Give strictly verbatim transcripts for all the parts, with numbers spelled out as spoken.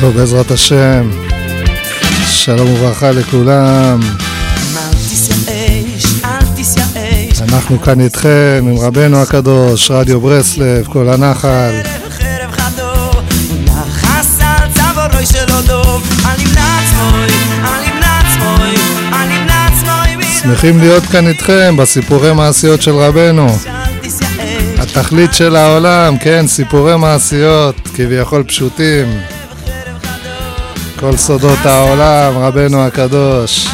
טוב, בעזרת השם, שלום וברכה לכולם. אנחנו כאן איתכם עם רבנו הקדוש, רדיו ברסלב, כל הנחל. שמחים להיות כאן איתכם בסיפורי מעשיות של רבנו. התכלית של העולם, כן, סיפורי מעשיות, כביכול פשוטים. כל סודות העולם, רבנו הקדוש.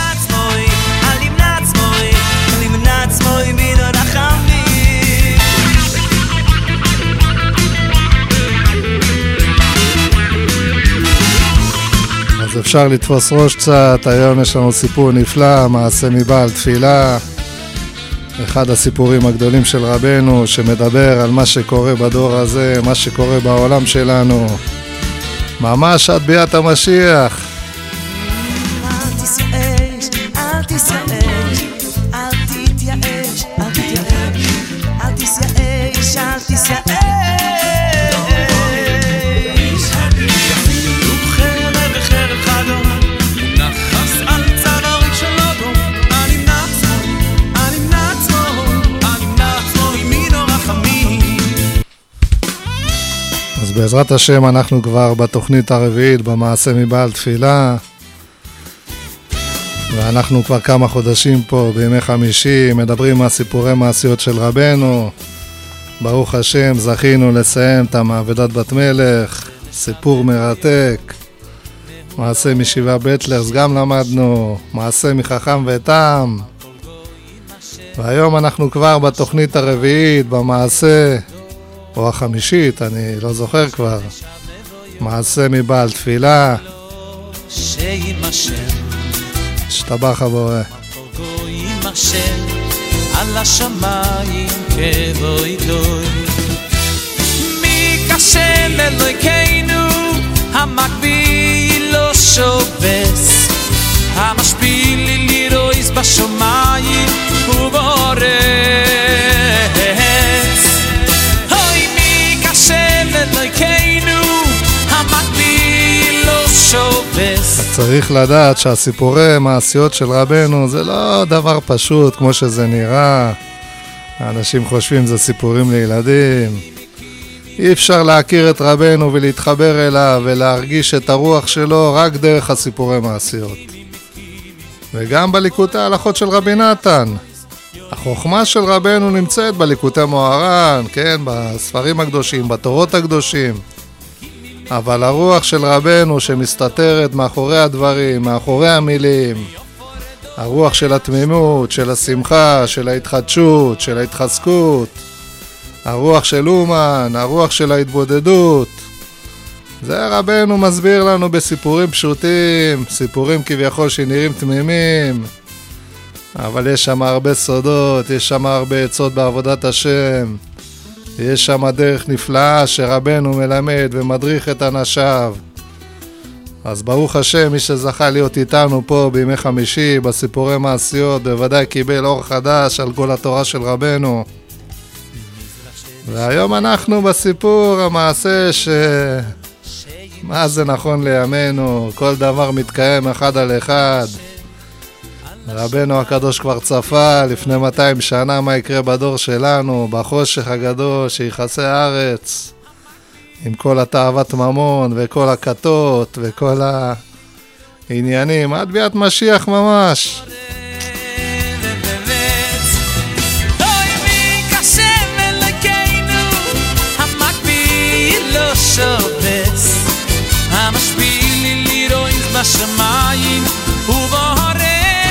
אז אפשר לתפוס ראש קצת. היום יש לנו סיפור נפלא, מעשה מבעל תפילה. אחד הסיפורים הגדולים של רבנו, שמדבר על מה שקורה בדור הזה, מה שקורה בעולם שלנו. ממש עד ביאת המשיח. אל תתייאש, אל תתייאש, אל תתייאש, אל תתייאש, אל תתייאש, אל תתייאש. וחרב וחרב חדום, נחס על צווארי של אדום. אני נעצמו, אני נעצמו, אני נעצמו ימינו רחמים. אז בעזרת השם אנחנו כבר בתוכנית הרביעית במעשה מבעל תפילה, ואנחנו כבר כמה חודשים פה בימי חמישי מדברים על סיפורי מעשיות של רבנו. ברוך השם, זכינו לסיים את המעבדת בת מלך, סיפור מרתק. מעשה משבעה בטלרס גם למדנו, מעשה מחכם ותם. והיום אנחנו כבר בתוכנית הרביעית במעשה, או החמישית, אני לא זוכר כבר, מעשה מבעל תפילה. שתבח הבורא. על השמיים כבוי דוי מקשם אלוהינו המקביל לא שובס המשפיל לירויס בשמיים ובארץ אוי מקשם אלוהינו המקביל לא שובס. צריך לדעת שהסיפורי מעשיות של רבנו זה לא דבר פשוט כמו שזה נראה. האנשים חושבים זה סיפורים לילדים. אי אפשר להכיר את רבנו ולהתחבר אליו ולהרגיש את הרוח שלו רק דרך הסיפורי מעשיות. וגם בליקוטי ההלכות של רבי נתן. החוכמה של רבנו נמצאת בליקוטי מוהר"ן, כן, בספרים הקדושים, בתורות הקדושים. אבל הרוח של רבנו שמסתתרת מאחורי הדברים, מאחורי המילים, הרוח של התמימות, של השמחה, של ההתחדשות, של ההתחזקות, הרוח של אומן, הרוח של ההתבודדות, זה רבנו מסביר לנו בסיפורים פשוטים, סיפורים כביכול שנראים תמימים, אבל יש שם הרבה סודות, יש שם הרבה עצות בעבודת השם. יש שם דרך נפלאה שרבנו מלמד ומדריך את אנשיו. אז ברוך השם, מי שזכה להיות איתנו פה בימי חמישי בסיפורי מעשיות בוודאי קיבל אור חדש על כל התורה של רבנו. והיום אנחנו בסיפור המעשה ש... מה זה נכון לימינו, כל דבר מתקיים אחד על אחד. רבנו הקדוש כבר צפה לפני מאתיים שנה מה יקרה בדור שלנו, בחושך הגדול שיחסי הארץ, עם כל התאוות ממון וכל הכתות וכל העניינים, עד ביאת משיח ממש. המשפיל לירויס בשמיים ובארץ.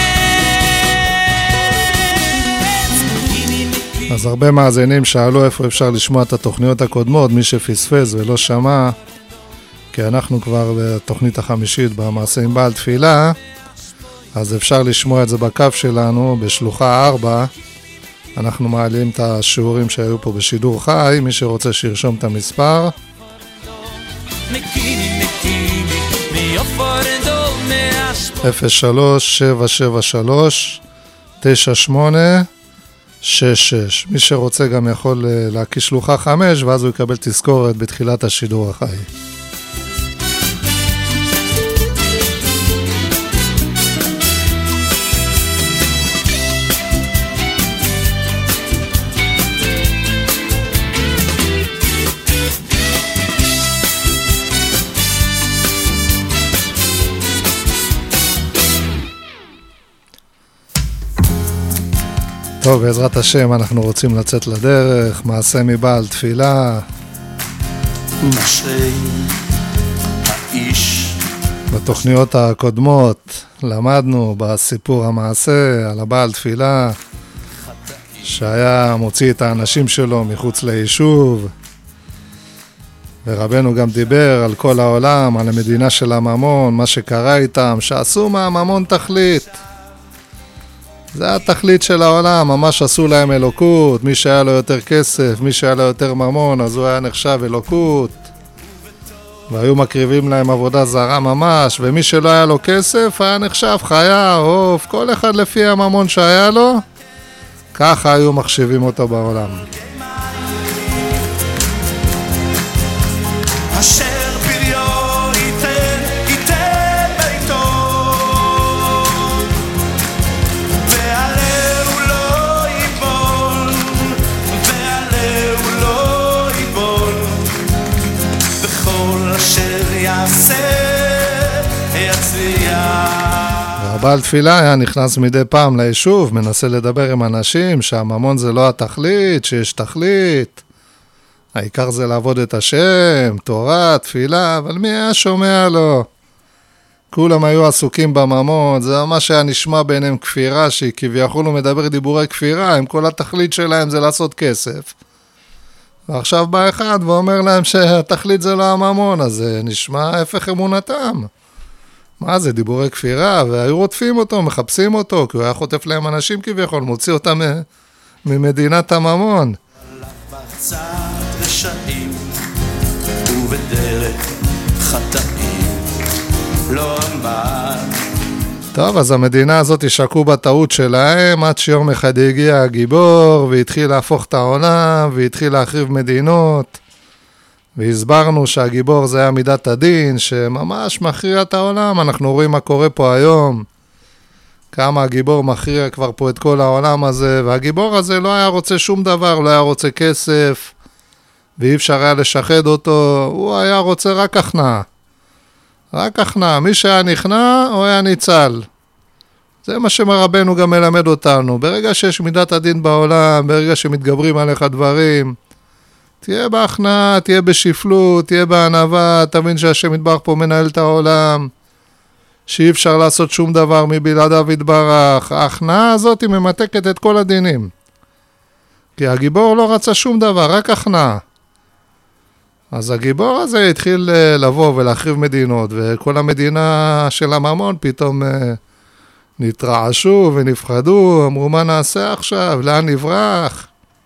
אז הרבה מאזינים שאלו איפה אפשר לשמוע את התוכניות הקודמות, מי שפספס ולא שמע, כי אנחנו כבר בתוכנית החמישית במעשה עם בעל תפילה, אז אפשר לשמוע את זה בקו שלנו בשלוחה ארבע. אנחנו מעלים את השיעורים שהיו פה בשידור חי, מי שרוצה שירשום את המספר אפס שלוש שבע שבע שלוש תשע שמונה שש שש. מי שרוצה גם יכול להקיש שלוחה חמש, ואז הוא יקבל תזכורת בתחילת השידור החי. טוב, בעזרת השם אנחנו רוצים לצאת לדרך, מעשה מבעל תפילה. נשרי האיש. בתוכניות הקודמות למדנו בסיפור המעשה על הבעל תפילה שהיה מוציא את האנשים שלו מחוץ ליישוב, ורבנו גם דיבר על כל העולם, על המדינה של הממון, מה שקרה איתם, שעשו מהממון תכלית. זה התכלית של העולם, ממש עשו להם אלוקות, מי שהיה לו יותר כסף, מי שהיה לו יותר ממון, אז הוא היה נחשב אלוקות. והיו מקריבים להם עבודה זרה ממש, ומי שלא היה לו כסף היה נחשב חיה, עוף, כל אחד לפי הממון שהיה לו, ככה היו מחשיבים אותו בעולם. אשר פריו ייתן, ייתן ביתו, ועלה הוא לא ייבול, ועלה הוא לא ייבול, בכל אשר יעשה יצליח. והבעל תפילה היה נכנס מדי פעם ליישוב, מנסה לדבר עם אנשים שהממון זה לא התכלית, שיש תכלית. העיקר זה לעבוד את השם, תורה, תפילה, אבל מי היה שומע לו? כולם היו עסוקים בממון, זה ממש היה נשמע ביניהם כפירה, שהיא כביכול הוא מדבר דיבורי כפירה, עם כל התכלית שלהם זה לעשות כסף. ועכשיו בא אחד ואומר להם שהתכלית זה לא הממון, אז זה נשמע הפך אמונתם. מה זה, דיבורי כפירה? והיו רודפים אותו, מחפשים אותו, כי הוא היה חוטף להם אנשים כביכול, מוציא אותם ממדינת הממון. בצד רשעים ובדרך חטאים לא עמד. טוב, אז המדינה הזאת שקעו בטעות שלהם, עד שיום אחד הגיע הגיבור, והתחיל להפוך את העולם, והתחיל להחריב מדינות, והסברנו שהגיבור זה היה מידת הדין, שממש מכריע את העולם. אנחנו רואים מה קורה פה היום, כמה הגיבור מכריע כבר פה את כל העולם הזה, והגיבור הזה לא היה רוצה שום דבר, לא היה רוצה כסף, ואי אפשר היה לשחד אותו, הוא היה רוצה רק הכנעה. רק הכנעה, מי שהיה נכנע, הוא היה ניצל. זה מה שמרבנו גם מלמד אותנו. ברגע שיש מידת הדין בעולם, ברגע שמתגברים עליך דברים, תהיה בהכנעה, תהיה בשפלות, תהיה בענווה, תבין שהשם יתברך פה מנהל את העולם, שאי אפשר לעשות שום דבר מבלעדיו יתברך. ההכנעה הזאת היא ממתקת את כל הדינים. כי הגיבור לא רצה שום דבר, רק הכנעה. אז הגיבור הזה התחיל לבוא ולהחריב מדינות, וכל המדינה של הממון פתאום נתרעשו ונפחדו, אמרו מה נעשה עכשיו, לאן נברח?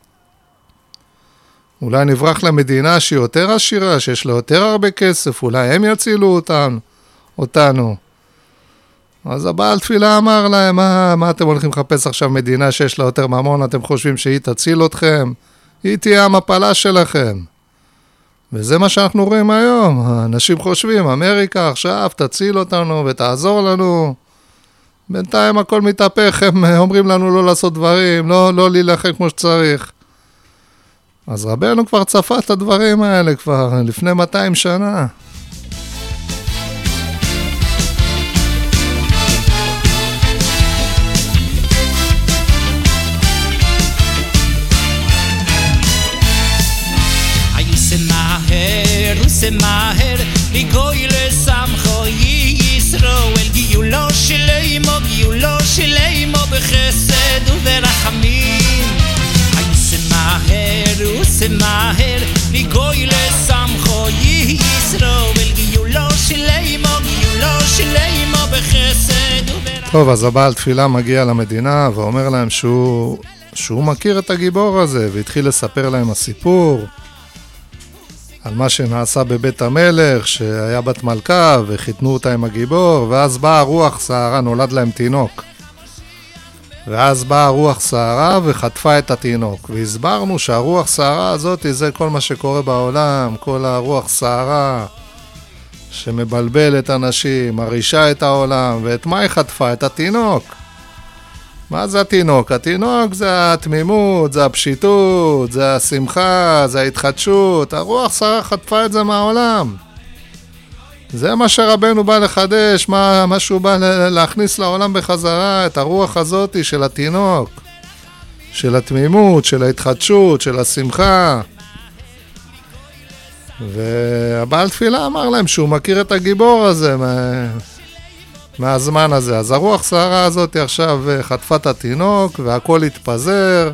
אולי נברח למדינה שהיא יותר עשירה, שיש לה יותר הרבה כסף, אולי הם יצילו אותן, אותנו. אז הבעל תפילה אמר להם, מה, מה אתם הולכים לחפש עכשיו מדינה שיש לה יותר ממון, אתם חושבים שהיא תציל אתכם? היא תהיה המפלה שלכם. וזה מה שאנחנו רואים היום, אנשים חושבים, אמריקה עכשיו תציל אותנו ותעזור לנו. בינתיים הכל מתהפך, הם אומרים לנו לא לעשות דברים, לא, לא להילחם כמו שצריך. אז רבנו כבר צפה את הדברים האלה כבר לפני מאתיים שנה. מהר לגוי לשמחו ישרואל גיולו שלמו גיולו שלמו בחסד וברחמים הייסה מהר עושה מהר לגוי לשמחו ישרואל גיולו שלמו גיולו שלמו בחסד וברחמים. טוב, אז הבעל תפילה מגיע למדינה ואומר להם שהוא, שהוא מכיר את הגיבור הזה, והתחיל לספר להם הסיפור על מה שנעשה בבית המלך, שהיה בת מלכה וחיתנו אותה עם הגיבור, ואז באה רוח סערה, נולד להם תינוק. ואז באה רוח סערה וחטפה את התינוק. והסברנו שהרוח סערה הזאת זה כל מה שקורה בעולם, כל הרוח סערה שמבלבל את אנשים, מרישה את העולם, ואת מה היא חטפה? את התינוק. מה זה התינוק? התינוק זה התמימות, זה הפשיטות, זה השמחה, זה ההתחדשות. הרוח סערה חטפה את זה מהעולם. זה מה שרבנו בא לחדש, מה, מה שהוא בא להכניס לעולם בחזרה, את הרוח הזאת של התינוק, של התמימות, של ההתחדשות, של השמחה. והבעל תפילה אמר להם שהוא מכיר את הגיבור הזה מה... מהזמן הזה. אז הרוח סערה הזאת עכשיו חטפה את התינוק והכל התפזר.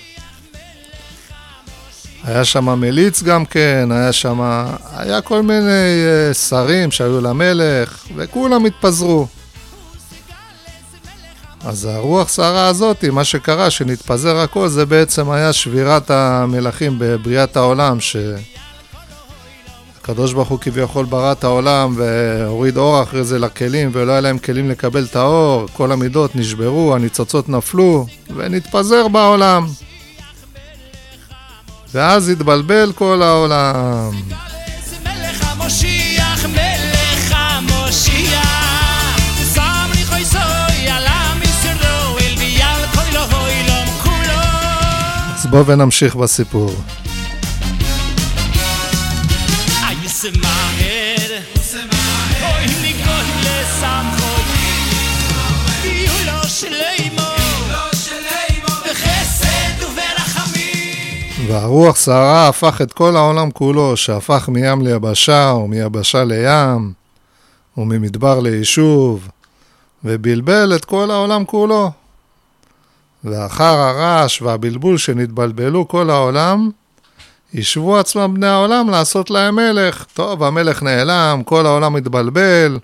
היה שם מליץ גם כן, היה שם, היה כל מיני שרים שהיו למלך וכולם התפזרו. אז הרוח סערה הזאת, מה שקרה שנתפזר הכל, זה בעצם היה שבירת המלכים בבריאת העולם, שהקדוש ברוך הוא כביכול ברא את העולם והוריד אור אחרי זה לכלים, ולא היה להם כלים לקבל את האור, כל המידות נשברו, הניצוצות נפלו ונתפזר בעולם. ואז התבלבל כל העולם. מלך המושיח, מלך המושיח, שם לי חויסוי על עם ישראל ויעל כל העולם כולו. אז בואו ונמשיך בסיפור. הישמער, אוי ניגון לשמחו, יהיו לו שלמו, בחסד וברחמים. והרוח סערה הפך את כל העולם כולו, שהפך מים ליבשה ומיבשה לים וממדבר ליישוב, ובלבל את כל העולם כולו. ואחר הרעש והבלבול שנתבלבלו כל העולם, ישבו עצמם בני העולם לעשות להם מלך. טוב, המלך נעלם, כל העולם מתבלבל.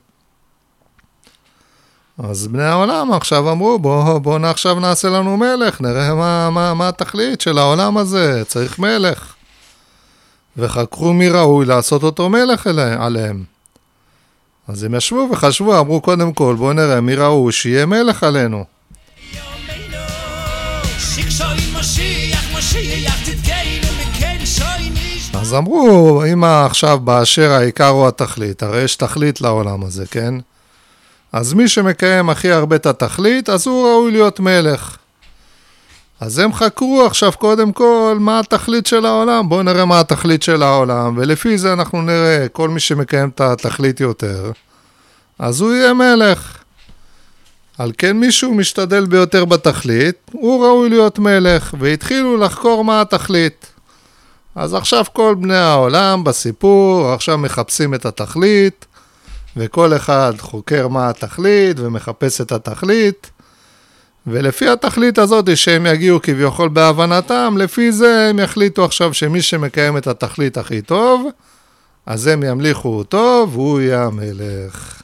אז בני העולם עכשיו אמרו, בוא, בוא עכשיו נעשה לנו מלך, נראה מה, מה, מה התכלית של העולם הזה, צריך מלך. וחקרו מי ראוי לעשות אותו מלך עליהם. אז הם ישבו וחשבו, אמרו קודם כל, בוא נראה מי ראוי שיהיה מלך עלינו. אז אמרו, אם עכשיו באשר העיקר הוא התכלית, הרי יש תכלית לעולם הזה, כן? אז מי שמקיים הכי הרבה את התכלית, אז הוא ראוי להיות מלך. אז הם חקרו עכשיו קודם כל מה התכלית של העולם, בואו נראה מה התכלית של העולם, ולפי זה אנחנו נראה כל מי שמקיים את התכלית יותר, אז הוא יהיה מלך. על כן מישהו משתדל ביותר בתכלית, הוא ראוי להיות מלך, והתחילו לחקור מה התכלית. אז עכשיו כל בני העולם בסיפור, עכשיו מחפשים את התכלית, וכל אחד חוקר מה התכלית ומחפש את התכלית, ולפי התכלית הזאת שהם יגיעו כביכול בהבנתם, לפי זה הם יחליטו עכשיו שמי שמקיים את התכלית הכי טוב, אז הם ימליכו אותו והוא יהיה המלך.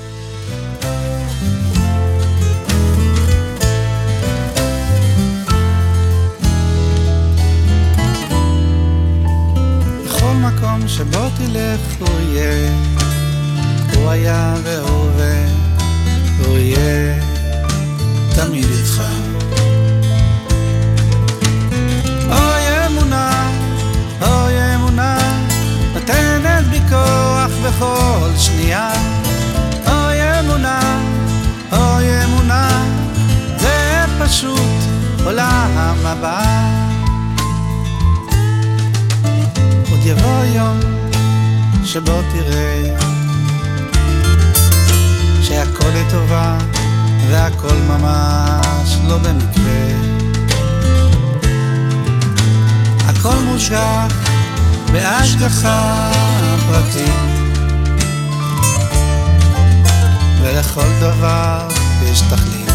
בכל מקום שבו תלך הוא יהיה, הוא היה והווה, הוא יהיה תמיד איתך. אוי אמונה, אוי אמונה, נותנת בי כוח בכל שנייה. אוי אמונה, אוי אמונה, זה פשוט עולם הבא. עוד יבוא יום שבו תראה שהכל לטובה והכל ממש לא במקרה, הכל מושגח בהשגחה פרטית, ולכל דבר יש תכלית.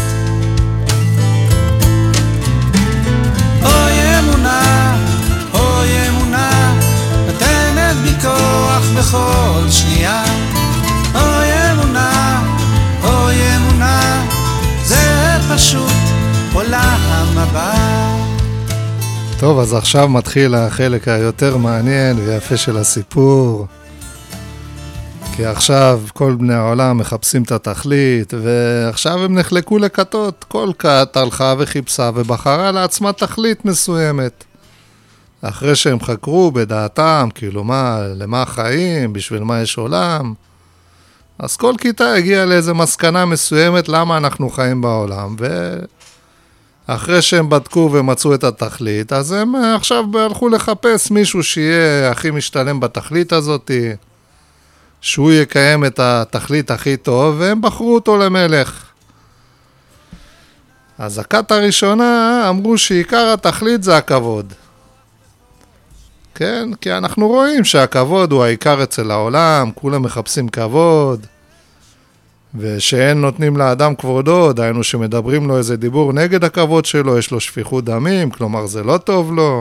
אוי אמונה, אוי אמונה, נותנת בי כוח בכל שנייה. אוי אמונה, אוי אמונה, זה פשוט עולם הבא. טוב, אז עכשיו מתחיל החלק היותר מעניין ויפה של הסיפור. כי עכשיו כל בני העולם מחפשים את התכלית, ועכשיו הם נחלקו לכתות. כל כת הלכה וחיפשה ובחרה לעצמה תכלית מסוימת. אחרי שהם חקרו בדעתם, כאילו מה, למה החיים, בשביל מה יש עולם, אז כל כיתה הגיעה לאיזו מסקנה מסוימת למה אנחנו חיים בעולם, ואחרי שהם בדקו ומצאו את התכלית, אז הם עכשיו הלכו לחפש מישהו שיהיה הכי משתלם בתכלית הזאת, שהוא יקיים את התכלית הכי טוב, והם בחרו אותו למלך. אז הכת הראשונה אמרו שעיקר התכלית זה הכבוד. כן? כי אנחנו רואים שהכבוד הוא העיקר אצל העולם, כולם מחפשים כבוד, ושאין נותנים לאדם כבודו, דיינו שמדברים לו איזה דיבור נגד הכבוד שלו, יש לו שפיכות דמים, כלומר זה לא טוב לו.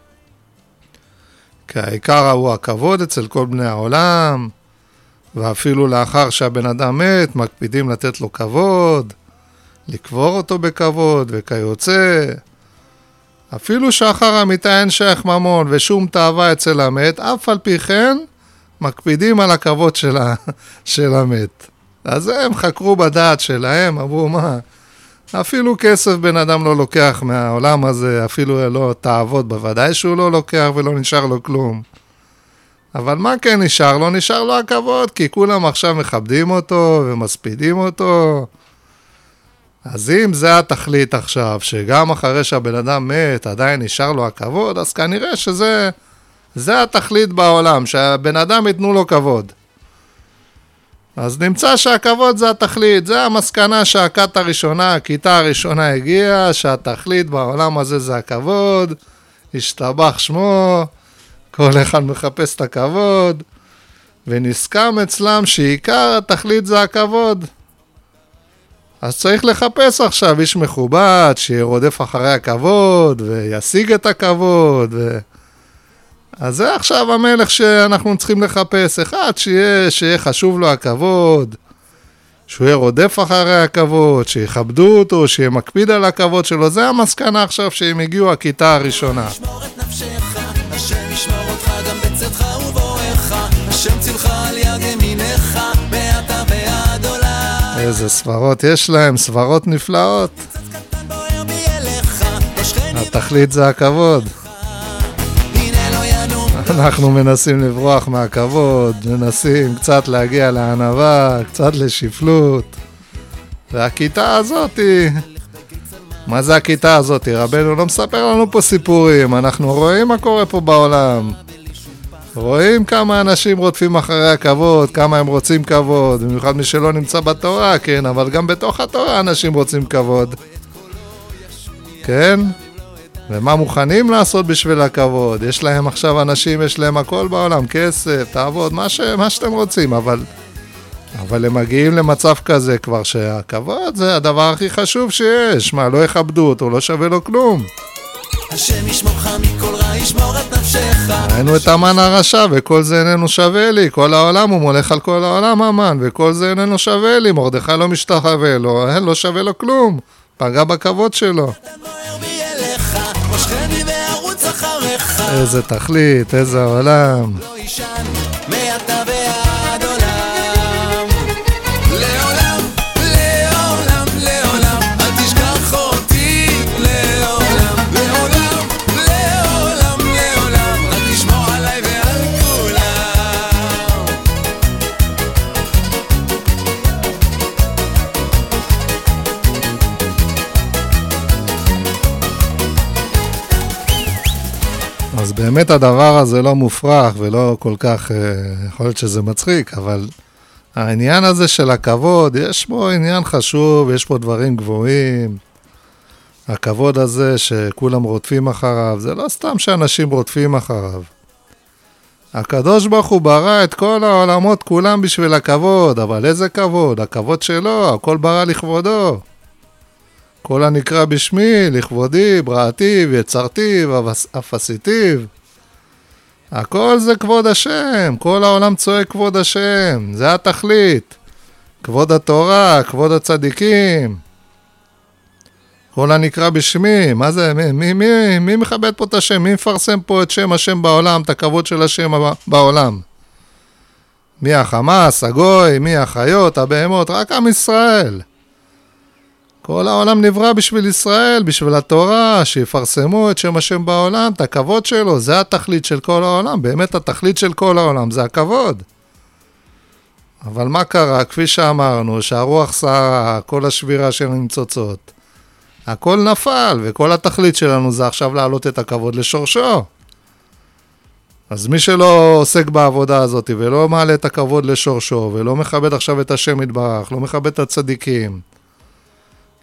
כי העיקר הוא הכבוד אצל כל בני העולם, ואפילו לאחר שהבן אדם מת, מקפידים לתת לו כבוד, לקבור אותו בכבוד וכיוצא. אפילו שאחר המיטה אין שייך ממון ושום תאווה אצל המת, אף על פי כן מקפידים על הכבוד של, ה... של המת. אז הם חקרו בדעת שלהם, אמרו מה, אפילו כסף בן אדם לא לוקח מהעולם הזה, אפילו לא תאוות, בוודאי שהוא לא לוקח ולא נשאר לו כלום. אבל מה כן נשאר? לא נשאר לו הכבוד, כי כולם עכשיו מכבדים אותו ומספידים אותו. אז אם זה התכלית עכשיו, שגם אחרי שהבן אדם מת עדיין נשאר לו הכבוד, אז כנראה שזה זה התכלית בעולם, שהבן אדם ייתנו לו כבוד. אז נמצא שהכבוד זה התכלית, זה המסקנה שהכת הראשונה, הכיתה הראשונה הגיעה, שהתכלית בעולם הזה זה הכבוד, השתבח שמו, כל אחד מחפש את הכבוד, ונסכם אצלם שעיקר התכלית זה הכבוד. אז צריך לחפש עכשיו איש מכובד, שירודף אחרי הכבוד, וישיג את הכבוד, ו... אז זה עכשיו המלך שאנחנו צריכים לחפש, אחד שיהיה, שיהיה חשוב לו הכבוד, שהוא יהיה רודף אחרי הכבוד, שיכבדו אותו, שיהיה מקפיד על הכבוד שלו, זה המסקנה עכשיו שהם הגיעו הכיתה הראשונה. ישמור את נפשך, השם ישמור אותך גם בצאתך ובואך, השם צילך על יד ימינך, מעתה ועד עולם. איזה סברות יש להם, סברות נפלאות. ניצץ קטן בוער ביאלך, בשכני התכלית זה הכבוד. הנה לא ינום אנחנו מנסים לברוח מהכבוד, מנסים קצת להגיע לענווה, קצת לשפלות. והכיתה הזאת, מה זה הכיתה הזאת? רבנו לא מספר לנו פה סיפורים, אנחנו רואים מה קורה פה בעולם. רואים כמה אנשים רודפים אחרי הכבוד, כמה הם רוצים כבוד, במיוחד מי שלא נמצא בתורה, כן, אבל גם בתוך התורה אנשים רוצים כבוד. כן? ומה מוכנים לעשות בשביל הכבוד? יש להם עכשיו אנשים, יש להם הכל בעולם, כסף, תעבוד, מה, ש... מה שאתם רוצים, אבל... אבל הם מגיעים למצב כזה כבר שהכבוד זה הדבר הכי חשוב שיש. מה, לא יכבדו אותו, לא שווה לו כלום. השם ישמורך מכל רע, ישמור את נפשך. ראינו את המן הרשע, וכל זה איננו שווה לי. כל העולם הוא מולך על כל העולם המן, וכל זה איננו שווה לי. מרדכי לא משתחווה לו, לא שווה לו כלום. פגע בכבוד שלו. איזה תכלית, איזה עולם. לא ישן, מעתה ועד עולם. לעולם, לעולם, לעולם, אל תשכח אותי. לעולם, לעולם, לעולם, לעולם, רק תשמור עליי ועל כולם. אז באמת הדבר הזה לא מופרך ולא כל כך, יכול להיות שזה מצחיק, אבל העניין הזה של הכבוד, יש בו עניין חשוב, יש פה דברים גבוהים. הכבוד הזה שכולם רודפים אחריו, זה לא סתם שאנשים רודפים אחריו. הקדוש ברוך הוא ברא את כל העולמות כולם בשביל הכבוד, אבל איזה כבוד? הכבוד שלו, הכל ברא לכבודו. כל הנקרא בשמי, לכבודי, בראתי, ויצרתי, ואף עשיתיו. הכל זה כבוד השם, כל העולם צועק כבוד השם, זה התכלית. כבוד התורה, כבוד הצדיקים. כל הנקרא בשמי, מה זה, מי, מי, מי, מי מכבד פה את השם? מי מפרסם פה את שם השם בעולם, את הכבוד של השם בעולם? מי החמאס, הגוי, מי החיות, הבהמות, רק עם ישראל. כל העולם נברא בשביל ישראל, בשביל התורה, שיפרסמו את שם השם בעולם, את הכבוד שלו, זה התכלית של כל העולם, באמת התכלית של כל העולם, זה הכבוד. אבל מה קרה? כפי שאמרנו, שהרוח סערה, כל השבירה של הניצוצות, הכל נפל, וכל התכלית שלנו זה עכשיו להעלות את הכבוד לשורשו. אז מי שלא עוסק בעבודה הזאת, ולא מעלה את הכבוד לשורשו, ולא מכבד עכשיו את השם יתברך, לא מכבד את הצדיקים,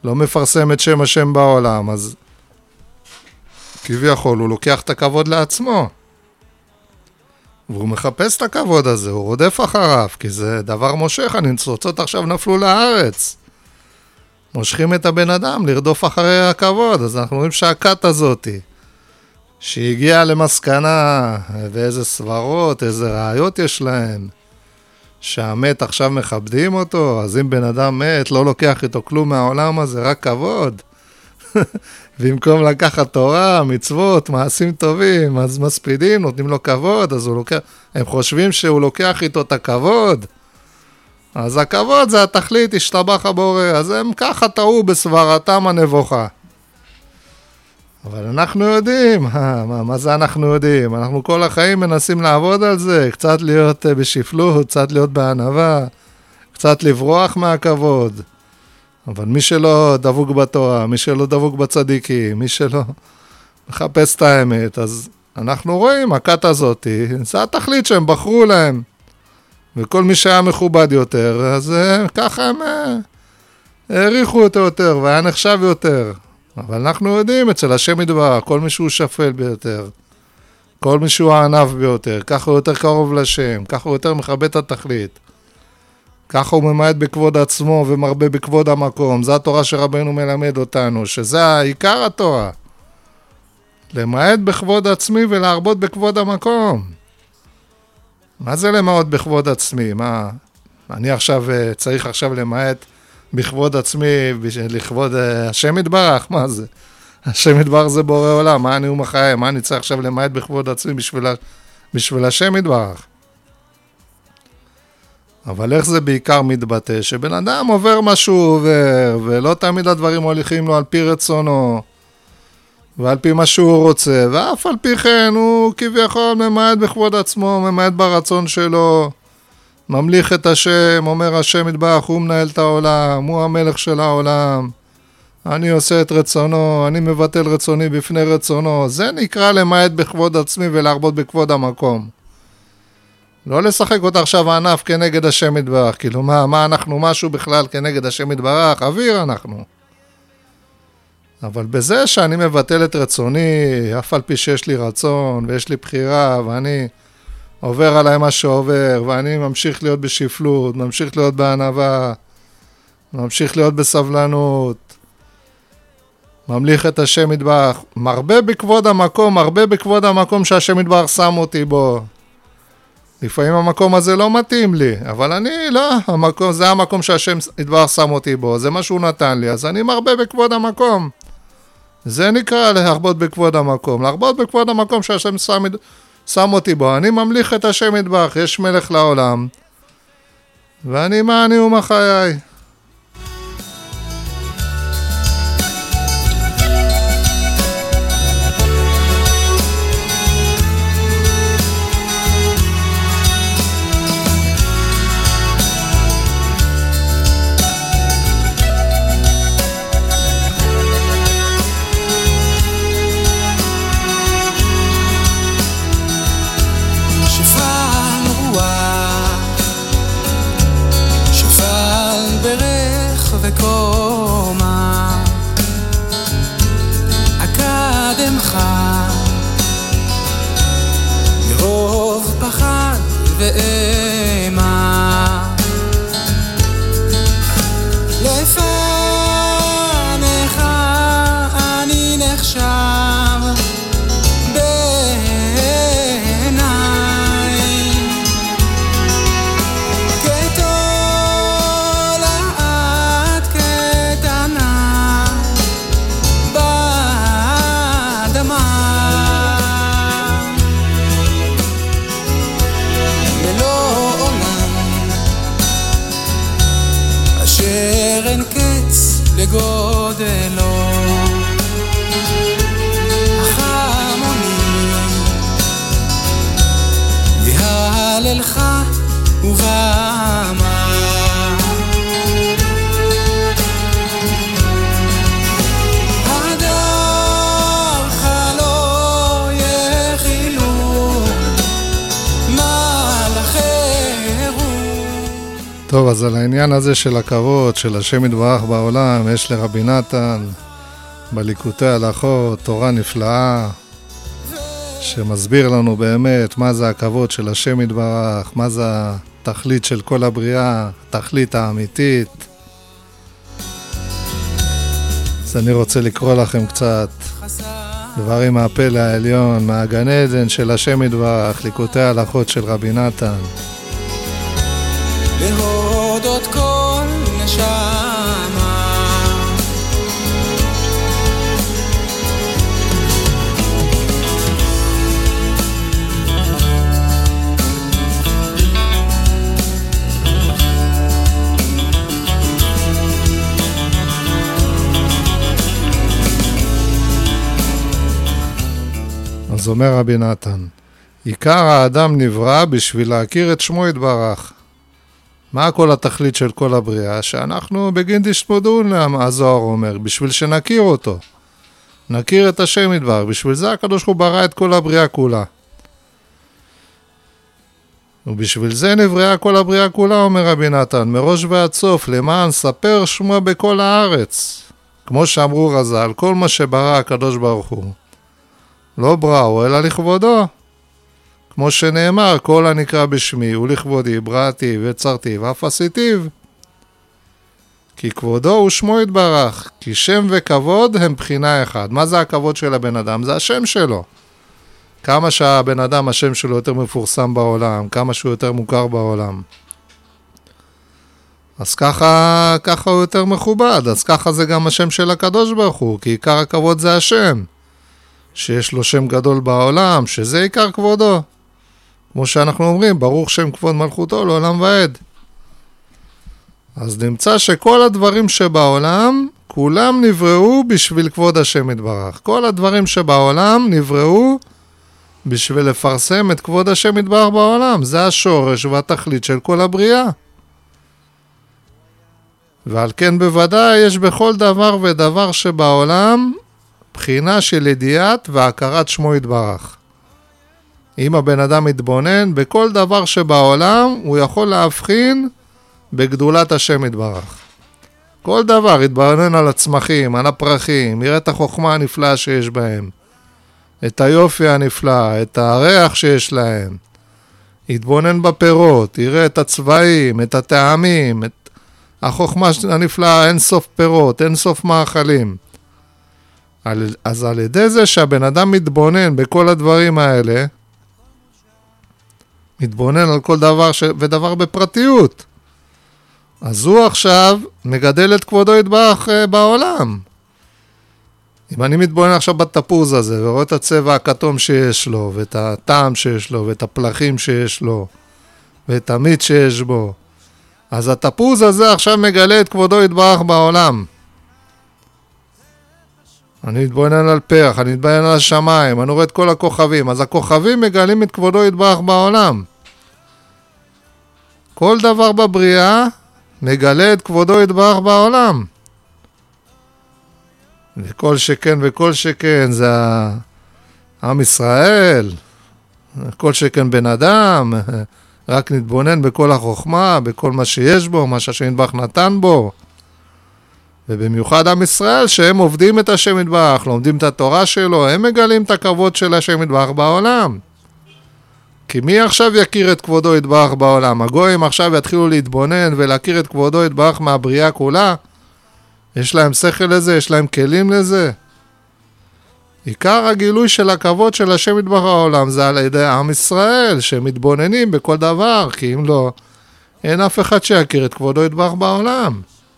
לא מפרסם את שם השם בעולם, אז כביכול הוא לוקח את הכבוד לעצמו. והוא מחפש את הכבוד הזה, הוא רודף אחריו, כי זה דבר מושך, הניצוצות עכשיו נפלו לארץ. מושכים את הבן אדם לרדוף אחרי הכבוד, אז אנחנו רואים שהכת הזאת, שהגיעה למסקנה, ואיזה סברות, איזה ראיות יש להם, שהמת עכשיו מכבדים אותו, אז אם בן אדם מת, לא לוקח איתו כלום מהעולם הזה, רק כבוד. במקום לקחת תורה, מצוות, מעשים טובים, אז מספידים, נותנים לו כבוד, אז הוא לוקח, הם חושבים שהוא לוקח איתו את הכבוד, אז הכבוד זה התכלית, השתבח הבורא, אז הם ככה טעו בסברתם הנבוכה. אבל אנחנו יודעים, מה, מה זה אנחנו יודעים? אנחנו כל החיים מנסים לעבוד על זה, קצת להיות בשפלות, קצת להיות בענווה, קצת לברוח מהכבוד. אבל מי שלא דבוק בתורה, מי שלא דבוק בצדיקים, מי שלא מחפש את האמת, אז אנחנו רואים, הכת הזאת, זה התכלית שהם בחרו להם. וכל מי שהיה מכובד יותר, אז ככה הם העריכו אותו יותר, והיה נחשב יותר. אבל אנחנו יודעים, אצל השם יתברך, כל מי שהוא שפל ביותר, כל מי שהוא הענב ביותר, ככה הוא יותר קרוב לשם, ככה הוא יותר מכבד את התכלית. ככה הוא ממעט בכבוד עצמו ומרבה בכבוד המקום. זו התורה שרבנו מלמד אותנו, שזה העיקר התורה. למעט בכבוד עצמי ולהרבות בכבוד המקום. מה זה למעט בכבוד עצמי? מה? אני עכשיו צריך עכשיו למעט בכבוד עצמי לכבוד השם יתברך? מה זה? השם יתברך זה בורא עולם, מה אני ומחיים? מה אני צריך עכשיו למעט בכבוד עצמי בשביל, בשביל השם יתברך? אבל איך זה בעיקר מתבטא? שבן אדם עובר משהו עובר, ולא תמיד הדברים הולכים לו על פי רצונו, ועל פי מה שהוא רוצה, ואף על פי כן הוא כביכול ממעט בכבוד עצמו, ממעט ברצון שלו, ממליך את השם, אומר השם יתברך, הוא מנהל את העולם, הוא המלך של העולם, אני עושה את רצונו, אני מבטל רצוני בפני רצונו, זה נקרא למעט בכבוד עצמי ולהרבות בכבוד המקום. לא לשחק אותה עכשיו ענף כנגד השם יתברך, כאילו מה, מה אנחנו משהו בכלל כנגד השם יתברך, אוויר אנחנו. אבל בזה שאני מבטל את רצוני, אף על פי שיש לי רצון ויש לי בחירה, ואני עובר עליי מה שעובר, ואני ממשיך להיות בשפלות, ממשיך להיות בענווה, ממשיך להיות בסבלנות, ממליך את השם יתברך, מרבה בכבוד המקום, מרבה בכבוד המקום שהשם יתברך שם אותי בו. לפעמים המקום הזה לא מתאים לי, אבל אני לא, המקום, זה המקום שהשם יתברך שם אותי בו, זה מה שהוא נתן לי, אז אני מרבה בכבוד המקום. זה נקרא להרבות בכבוד המקום, להרבות בכבוד המקום שהשם שם, שם אותי בו, אני ממליך את השם יתברך, יש מלך לעולם, ואני מה אני ומה חיי. וקומה אקדמך מרוב פחד ואימה לפניך אני נחשב לגודלו החמוני יהללך ובמה הדרך לא יחילו מלאכי רוח. טוב, אז על העניין הזה של הכבוד, של השם יתברך בעולם, יש לרבי נתן בליקוטי הלכות תורה נפלאה, שמסביר לנו באמת מה זה הכבוד של השם יתברך, מה זה התכלית של כל הבריאה, התכלית האמיתית. אז אני רוצה לקרוא לכם קצת דברים מהפלא העליון, מהגן עדן של השם יתברך, ליקוטי הלכות של רבי נתן. להודות כל נשמה, אז אומר רבי נתן, עיקר האדם נברא בשביל להכיר את שמו יתברך. מה כל התכלית של כל הבריאה? שאנחנו בגין דשתמודון להם, הזוהר אומר, בשביל שנכיר אותו. נכיר את השם יתברך, בשביל זה הקדוש ברוך הוא ברא את כל הבריאה כולה. ובשביל זה נבראה כל הבריאה כולה, אומר רבי נתן, מראש ועד סוף, למען ספר שמו בכל הארץ. כמו שאמרו רז"ל, כל מה שברא הקדוש ברוך הוא, לא בראו אלא לכבודו. כמו שנאמר, כל הנקרא בשמי ולכבודי בראתי וצרתי ואף עשיתיו. כי כבודו הוא שמו יתברך, כי שם וכבוד הם בחינה אחד. מה זה הכבוד של הבן אדם? זה השם שלו. כמה שהבן אדם, השם שלו יותר מפורסם בעולם, כמה שהוא יותר מוכר בעולם. אז ככה, ככה הוא יותר מכובד, אז ככה זה גם השם של הקדוש ברוך הוא, כי עיקר הכבוד זה השם. שיש לו שם גדול בעולם, שזה עיקר כבודו. כמו שאנחנו אומרים, ברוך שם כבוד מלכותו לעולם ועד. אז נמצא שכל הדברים שבעולם, כולם נבראו בשביל כבוד השם יתברך. כל הדברים שבעולם נבראו בשביל לפרסם את כבוד השם יתברך בעולם. זה השורש והתכלית של כל הבריאה. ועל כן בוודאי יש בכל דבר ודבר שבעולם בחינה של ידיעת והכרת שמו יתברך. אם הבן אדם מתבונן, בכל דבר שבעולם הוא יכול להבחין בגדולת השם יתברך. כל דבר, יתבונן על הצמחים, על הפרחים, יראה את החוכמה הנפלאה שיש בהם, את היופי הנפלא, את הריח שיש להם. יתבונן בפירות, יראה את הצבעים, את הטעמים, את החוכמה הנפלאה, אין סוף פירות, אין סוף מאכלים. אז על ידי זה שהבן אדם מתבונן בכל הדברים האלה, מתבונן על כל דבר ש... ודבר בפרטיות, אז הוא עכשיו מגדל את כבודו יתברך בעולם. אם אני מתבונן עכשיו בתפוז הזה ורואה את הצבע הכתום שיש לו, ואת הטעם שיש לו, ואת הפלחים שיש לו, ואת המיץ שיש בו, אז התפוז הזה עכשיו מגלה את כבודו יתברך בעולם. אני מתבונן על פרח, אני מתבונן על השמיים, אני רואה את כל הכוכבים, אז הכוכבים מגלים את כבודו יתברך בעולם. כל דבר בבריאה מגלה את כבודו יתברך בעולם. וכל שכן וכל שכן זה עם ישראל, כל שכן בן אדם, רק נתבונן בכל החוכמה, בכל מה שיש בו, מה שהשם יתברך נתן בו. ובמיוחד עם ישראל שהם עובדים את השם יתברך, לומדים את התורה שלו, הם מגלים את הכבוד של השם יתברך בעולם. כי מי עכשיו יכיר את כבודו יתברך בעולם? הגויים עכשיו יתחילו להתבונן ולהכיר את כבודו יתברך מהבריאה כולה? יש להם שכל לזה? יש להם כלים לזה? עיקר הגילוי של הכבוד של השם יתברך בעולם זה על ידי עם ישראל שמתבוננים בכל דבר, כי אם לא, אין אף אחד שיכיר את כבודו יתברך בעולם.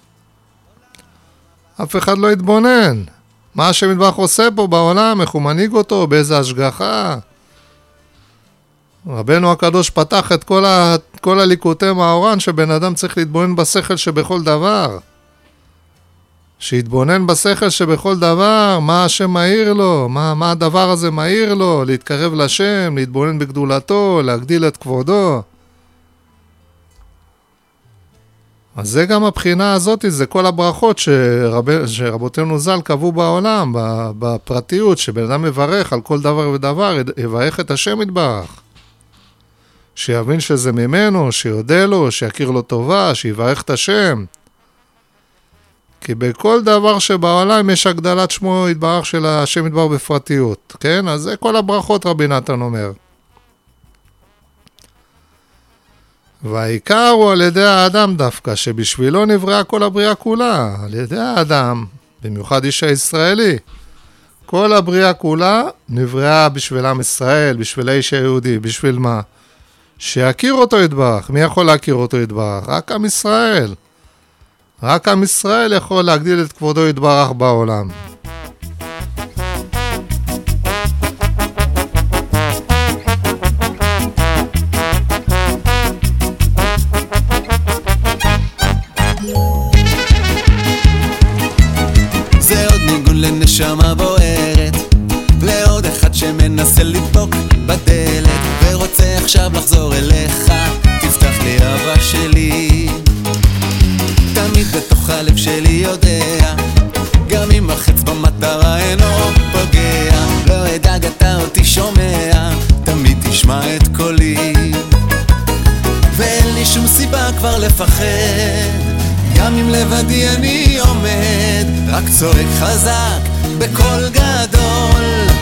אף אחד לא יתבונן. מה השם יתברך עושה פה בעולם, איך הוא מנהיג אותו, באיזה השגחה. רבנו הקדוש פתח את כל, ה... כל הליקוטי מאורן שבן אדם צריך להתבונן בשכל שבכל דבר. שיתבונן בשכל שבכל דבר, מה השם מאיר לו, מה, מה הדבר הזה מאיר לו, להתקרב לשם, להתבונן בגדולתו, להגדיל את כבודו. אז זה גם הבחינה הזאת, זה כל הברכות שרב, שרבותינו ז"ל קבעו בעולם, בפרטיות, שבן אדם מברך על כל דבר ודבר, יברך את השם יתברך. שיבין שזה ממנו, שיודה לו, שיכיר לו טובה, שיברך את השם. כי בכל דבר שבעולם יש הגדלת שמו יתברך של השם יתברך בפרטיות, כן? אז זה כל הברכות רבי נתן אומר. והעיקר הוא על ידי האדם דווקא, שבשבילו נבראה כל הבריאה כולה, על ידי האדם, במיוחד איש הישראלי. כל הבריאה כולה נבראה בשביל עם ישראל, בשביל האיש היהודי, בשביל מה? שיכיר אותו יתברך. מי יכול להכיר אותו יתברך? רק עם ישראל. רק עם ישראל יכול להגדיל את כבודו יתברך בעולם. זה עוד ניגון לנשמה בוערת, לעוד אחד שמנסה לדפוק בדלת ורוצה עכשיו לחזור אליך. תפתח לי אבא שלי, תמיד בתוך הלב שלי יודע, גם אם החץ במטרה אינו פוגע. לא אדאג, אתה אותי שומע, תמיד תשמע את קולי, ואין לי שום סיבה כבר לפחד, גם אם לבדי אני עומד, רק צועק חזק בקול גדול.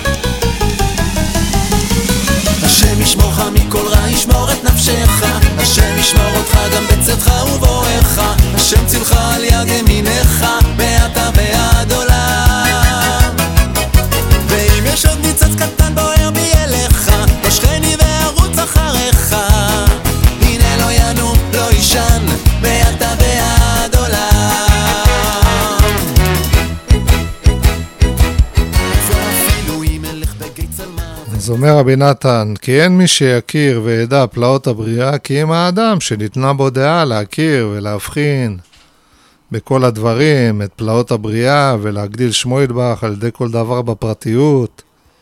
השם ישמורך מכל רע, ישמור את נפשך, השם ישמור אותך גם בצאתך ובואך, השם צילך על יד ימינך, מעתה ועד עולם. ואם יש עוד ניצוץ קטן בוער בי אליך, בשכני וערוץ אחריך, הנה לא ינום לא ישן, מעתה ועד עולם. ואפילו אם אלך בגיא צלמוות. אז אומר רבי נתן, כי אין מי שיכיר וידע פלאות הבריאה, כי אם האדם שניתנה בו דעה להכיר ולהבחין בכל הדברים, את פלאות הבריאה, ולהגדיל שמו יתברך על ידי כל דבר בפרטיות.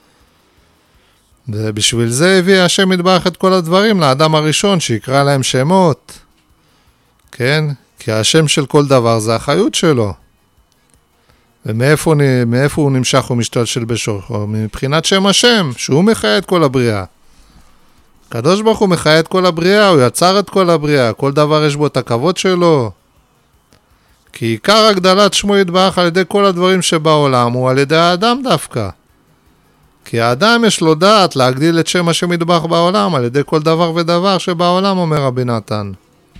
ובשביל זה הביא השם יתברך את כל הדברים לאדם הראשון, שיקרא להם שמות. כן? כי השם של כל דבר זה החיות שלו. ומאיפה מאיפה הוא נמשך ומשתלשל בשורשו? מבחינת שם השם, שהוא מחיה את כל הבריאה. הקדוש ברוך הוא מחיה את כל הבריאה, הוא יצר את כל הבריאה, כל דבר יש בו את הכבוד שלו. כי עיקר הגדלת שמו יתברך על ידי כל הדברים שבעולם הוא על ידי האדם דווקא. כי האדם יש לו דעת להגדיל את שם השם יתברך בעולם על ידי כל דבר ודבר שבעולם, אומר רבי נתן.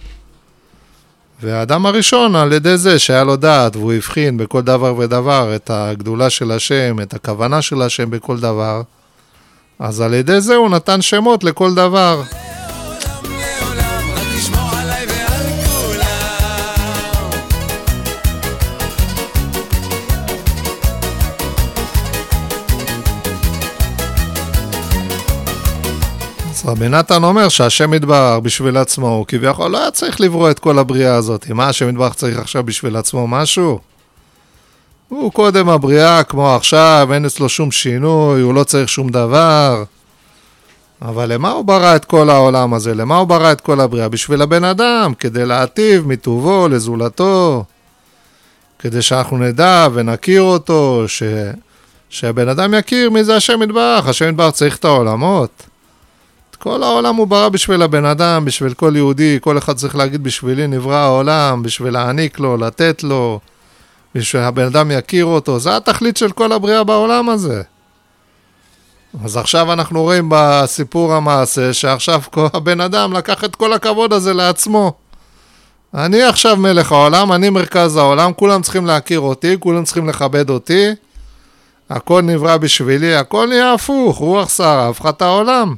והאדם הראשון על ידי זה שהיה לו דעת והוא הבחין בכל דבר ודבר את הגדולה של השם, את הכוונה של השם בכל דבר, אז על ידי זה הוא נתן שמות לכל דבר. רבי נתן אומר שהשם יתברך בשביל עצמו, הוא כביכול לא היה צריך לברוא את כל הבריאה הזאת. מה השם יתברך צריך עכשיו בשביל עצמו משהו? הוא קודם הבריאה כמו עכשיו, אין אצלו שום שינוי, הוא לא צריך שום דבר. אבל למה הוא ברא את כל העולם הזה? למה הוא ברא את כל הבריאה? בשביל הבן אדם, כדי להטיב מטובו לזולתו, כדי שאנחנו נדע ונכיר אותו, ש... שהבן אדם יכיר מי זה השם יתברך. השם יתברך צריך את העולמות. כל העולם הוא ברא בשביל הבן אדם, בשביל כל יהודי, כל אחד צריך להגיד בשבילי נברא העולם, בשביל להעניק לו, לתת לו, בשביל הבן אדם יכיר אותו. זה התכלית של כל הבריאה בעולם הזה. אז עכשיו אנחנו רואים בסיפור המעשה, שעכשיו כל הבן אדם לקח את כל הכבוד הזה לעצמו. אני עכשיו מלך העולם, אני מרכז העולם, כולם צריכים להכיר אותי, כולם צריכים לכבד אותי, הכל נברא בשבילי, הכל נהיה הפוך, רוח שרה, הפכת העולם.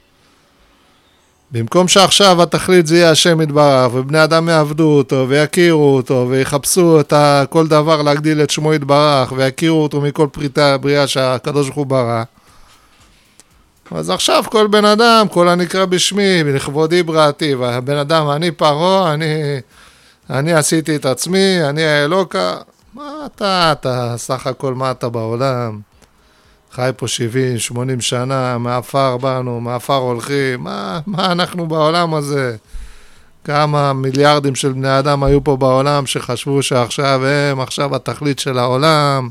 במקום שעכשיו התכלית זה יהיה השם יתברך, ובני אדם יעבדו אותו, ויכירו אותו, ויחפשו את כל דבר להגדיל את שמו יתברך, ויכירו אותו מכל פריטי הבריאה שהקדוש ברוך הוא ברא. אז עכשיו כל בן אדם, כל הנקרא בשמי, לכבודי בראתי, והבן אדם, אני פרעה, אני, אני עשיתי את עצמי, אני האלוקה. מה אתה, אתה סך הכל מה אתה בעולם? חי פה שבעים, שמונים שנה, מאפר בנו, מאפר הולכים, מה, מה אנחנו בעולם הזה? כמה מיליארדים של בני אדם היו פה בעולם שחשבו שעכשיו הם, עכשיו התכלית של העולם,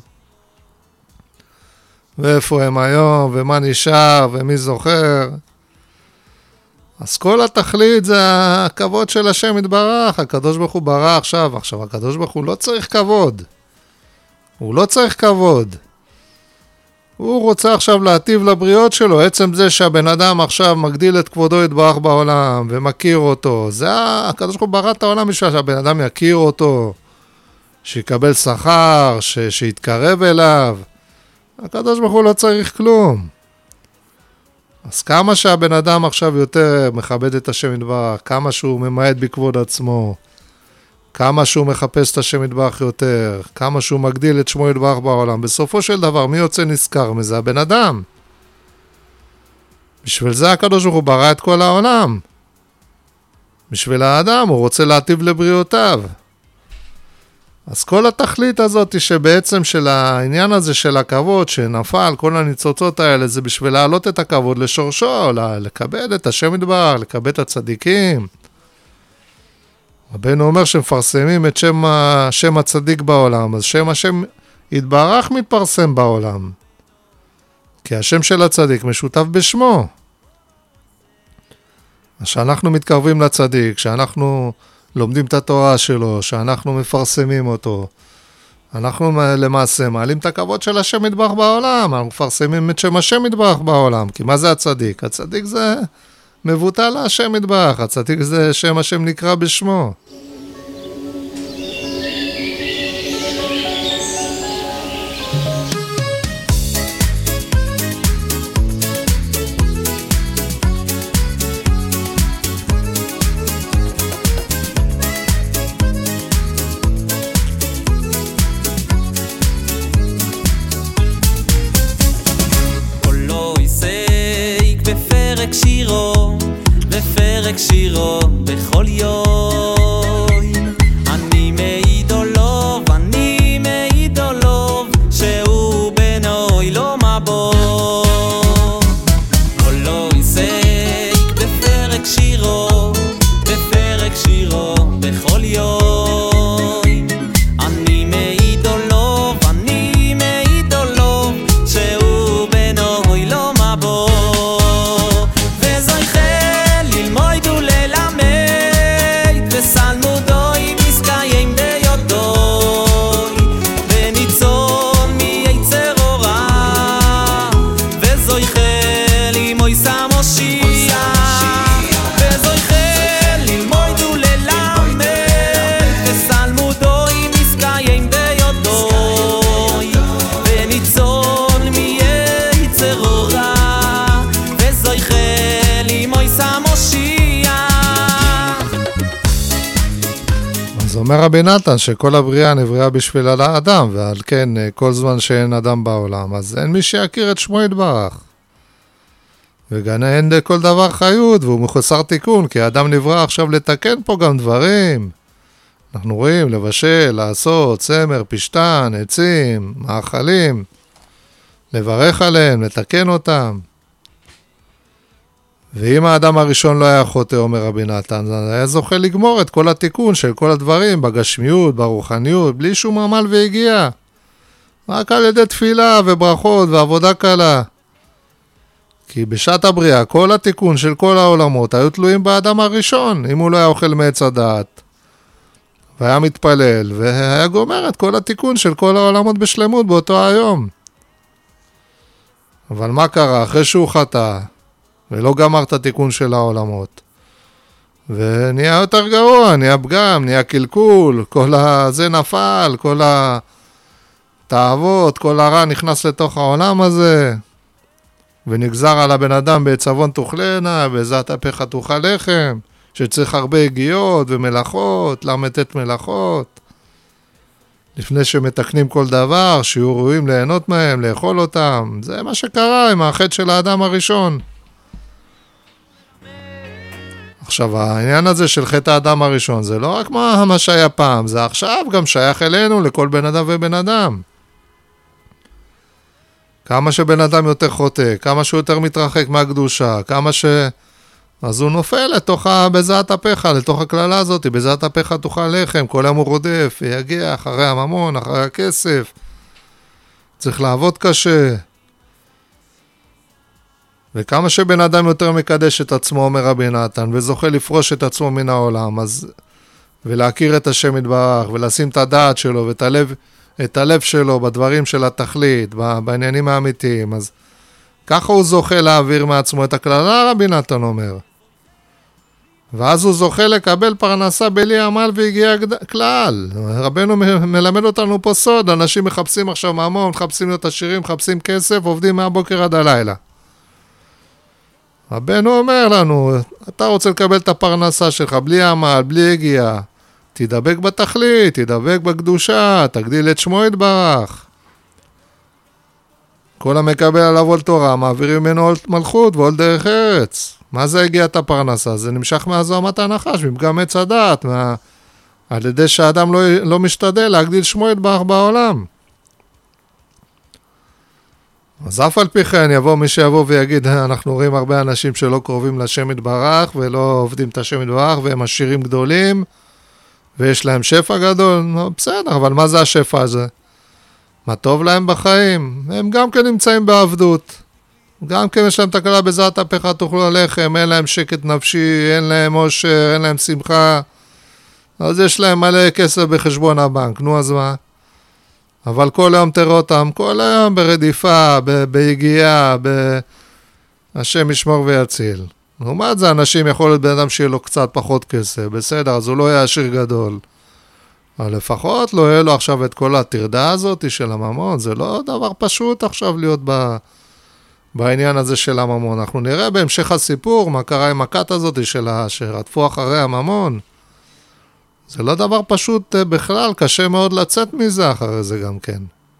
ואיפה הם היום, ומה נשאר, ומי זוכר? אז כל התכלית זה הכבוד של השם יתברך, הקדוש ברוך הוא ברא עכשיו, עכשיו הקדוש ברוך הוא לא צריך כבוד, הוא לא צריך כבוד, הוא רוצה עכשיו להטיב לבריות שלו, עצם זה שהבן אדם עכשיו מגדיל את כבודו יתברך בעולם ומכיר אותו, זה הקדוש ברוך הוא ברא את העולם בשביל שהבן אדם יכיר אותו, שיקבל שכר, ש... שיתקרב אליו, הקדוש ברוך הוא לא צריך כלום. אז כמה שהבן אדם עכשיו יותר מכבד את השם יתברך, כמה שהוא ממעט בכבוד עצמו, כמה שהוא מחפש את השם יתברך יותר, כמה שהוא מגדיל את שמו יתברך בעולם, בסופו של דבר מי יוצא נזכר מזה? הבן אדם. בשביל זה הקדוש ברוך הוא ברא את כל העולם. בשביל האדם הוא רוצה להטיב לבריאותיו. אז כל התכלית הזאת היא שבעצם של העניין הזה של הכבוד שנפל, כל הניצוצות האלה, זה בשביל להעלות את הכבוד לשורשו, לקבל את השם יתברך, לקבל את הצדיקים. רבנו אומר שמפרסמים את שם, שם הצדיק בעולם, אז שם השם יתברך מתפרסם בעולם. כי השם של הצדיק משותף בשמו. אז שאנחנו מתקרבים לצדיק, שאנחנו לומדים את התורה שלו, שאנחנו מפרסמים אותו, אנחנו למעשה מעלים את הכבוד של השם יתברך בעולם, אנחנו מפרסמים את שם השם יתברך בעולם, כי מה זה הצדיק? הצדיק זה מבוטל להשם יתברך, הצדיק זה שם השם נקרא בשמו. שירו, בפרק שירו, בכל יום אני מעידולוב, אני מעידולוב שהוא בנוי לא מבוא קולו יסק בפרק שירו, בפרק שירו, בכל יום אני מעידולוב, אני מעידולוב שהוא בנוי לא מבוא אומר רבי נתן שכל הבריאה נבראה בשביל האדם, ועל כן כל זמן שאין אדם בעולם, אז אין מי שיכיר את שמו יתברך. וגם אין כל דבר חיות, והוא מחוסר תיקון, כי האדם נברא עכשיו לתקן פה גם דברים. אנחנו רואים לבשל, לעשות, צמר, פשטן, עצים, מאכלים, לברך עליהם, לתקן אותם. ואם האדם הראשון לא היה חוטא, אומר רבי נתן, היה זוכה לגמור את כל התיקון של כל הדברים, בגשמיות, ברוחניות, בלי שום עמל והגיע. רק על ידי תפילה וברכות ועבודה קלה. כי בשעת הבריאה, כל התיקון של כל העולמות היו תלויים באדם הראשון, אם הוא לא היה אוכל מעץ הדעת. והיה מתפלל, והיה גומר את כל התיקון של כל העולמות בשלמות באותו היום. אבל מה קרה? אחרי שהוא חטא, ולא גמר את התיקון של העולמות. ונהיה יותר גרוע, נהיה פגם, נהיה קלקול, כל הזה נפל, כל התאוות, כל הרע נכנס לתוך העולם הזה, ונגזר על הבן אדם בעצבון תאכלנה, בעזרת אפיך תאכל לחם, שצריך הרבה הגיעות ומלאכות, למתת מלאכות, לפני שמתקנים כל דבר, שיהיו ראויים ליהנות מהם, לאכול אותם. זה מה שקרה עם החטא של האדם הראשון. עכשיו, העניין הזה של חטא האדם הראשון, זה לא רק מה, מה שהיה פעם, זה עכשיו גם שייך אלינו, לכל בן אדם ובן אדם. כמה שבן אדם יותר חוטא, כמה שהוא יותר מתרחק מהקדושה, כמה ש... אז הוא נופל לתוך בזעת אפיך, לתוך הכללה הזאת, בזעת אפיך תאכל לחם, כל יום הוא רודף, ויגיע אחרי הממון, אחרי הכסף. צריך לעבוד קשה. וכמה שבן אדם יותר מקדש את עצמו, אומר רבי נתן, וזוכה לפרוש את עצמו מן העולם, אז, ולהכיר את השם יתברך, ולשים את הדעת שלו, ואת הלב, את הלב שלו בדברים של התכלית, בעניינים האמיתיים, אז ככה הוא זוכה להעביר מעצמו את הכללה, רבי נתן אומר. ואז הוא זוכה לקבל פרנסה בלי עמל והגיע כלל. רבנו מלמד אותנו פה סוד, אנשים מחפשים עכשיו ממון, מחפשים להיות עשירים, מחפשים כסף, עובדים מהבוקר עד הלילה. רבנו אומר לנו, אתה רוצה לקבל את הפרנסה שלך בלי עמל, בלי הגיעה, תדבק בתכלית, תדבק בקדושה, תגדיל את שמו יתברך. כל המקבל עליו עול תורה, מעבירים ממנו עול מלכות ועול דרך ארץ. מה זה הגיע את הפרנסה? זה נמשך מהזוהמת הנחש, מפגם עץ הדעת, מה... על ידי שהאדם לא, לא משתדל להגדיל שמו יתברך בעולם. אז אף על פי כן יבוא מי שיבוא ויגיד, אנחנו רואים הרבה אנשים שלא קרובים לשם יתברך, ולא עובדים את השם יתברך, והם עשירים גדולים, ויש להם שפע גדול. לא, בסדר, אבל מה זה השפע הזה? מה טוב להם בחיים? הם גם כן נמצאים בעבדות. גם כן יש להם תקלה בזעת אפיך תאכלו הלחם, אין להם שקט נפשי, אין להם עושר, אין להם שמחה. אז יש להם מלא כסף בחשבון הבנק, נו אז מה? אבל כל היום תראה אותם, כל היום ברדיפה, בהגיעה, ב... השם ישמור ויציל. לעומת זה, אנשים יכול להיות בן אדם שיהיה לו קצת פחות כסף, בסדר, אז הוא לא יהיה עשיר גדול. אבל לפחות לא יהיה לו עכשיו את כל התרדה הזאת של הממון, זה לא דבר פשוט עכשיו להיות ב... בעניין הזה של הממון. אנחנו נראה בהמשך הסיפור מה קרה עם הכת הזאת של שרדפו אחרי הממון. זה לא דבר פשוט בכלל, קשה מאוד לצאת מזה אחרי זה גם כן.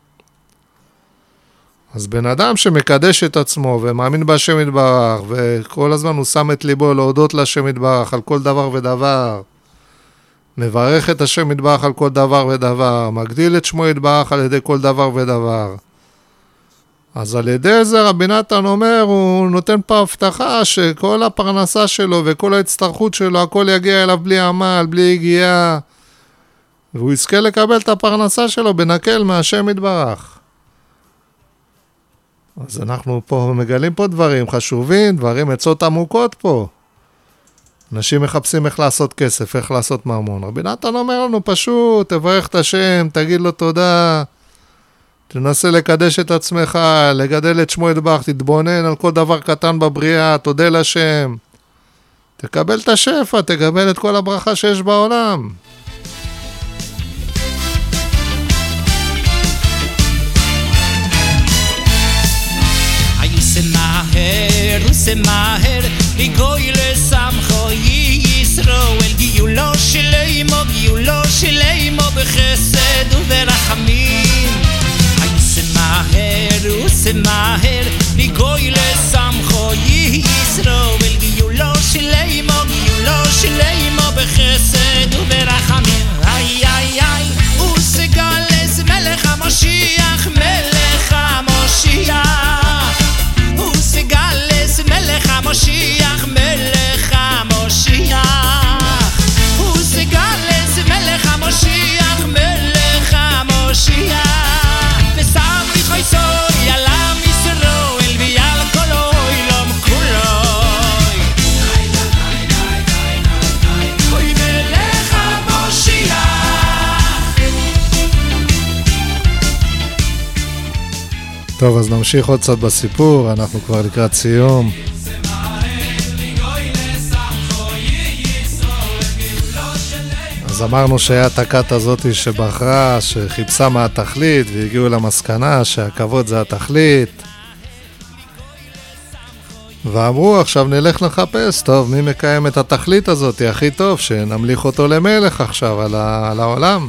אז בן אדם שמקדש את עצמו ומאמין בהשם יתברך, וכל הזמן הוא שם את ליבו להודות להשם יתברך על כל דבר ודבר, מברך את השם יתברך על כל דבר ודבר, מגדיל את שמו יתברך על ידי כל דבר ודבר. אז על ידי זה רבי נתן אומר, הוא נותן פה הבטחה שכל הפרנסה שלו וכל ההצטרכות שלו, הכל יגיע אליו בלי עמל, בלי הגיעה, והוא יזכה לקבל את הפרנסה שלו בנקל מהשם יתברך. אז אנחנו פה מגלים פה דברים חשובים, דברים עצות עמוקות פה. אנשים מחפשים איך לעשות כסף, איך לעשות ממון. רבי נתן אומר לנו פשוט, תברך את השם, תגיד לו תודה, תנסה לקדש את עצמך, לגדל את שמו יתברך, תתבונן על כל דבר קטן בבריאה, תודה לשם. תקבל את השפע, תקבל את כל הברכה שיש בעולם. היוסה מהר, יוסה מהר, לגוי לשמחו ישראל, גיולו שלמו, גיולו שלמו בחסד וברחמים. מהר ושמהר לגוי לשמחו ישראל, גיולו שלמו, גיולו שלמו בחסד וברחמים. איי איי איי וסגלס מלך המשיח, מלך המשיח, וסגלס מלך המשיח, מלך המשיח, וסגלס מלך המשיח, מלך המשיח. וסמרי חייסוי על עם ישראל ועל כל העולם כולוי, אוי מלך המשיח. טוב, אז נמשיך עוד קצת בסיפור, אנחנו כבר לקראת סיום. אז אמרנו שהיה את הכת הזאת שבחרה, שחיפשה מה התכלית, והגיעו למסקנה שהכבוד זה התכלית. ואמרו, עכשיו נלך לחפש, טוב, מי מקיים את התכלית הזאת, הכי טוב, שנמליך אותו למלך עכשיו על, ה- על העולם.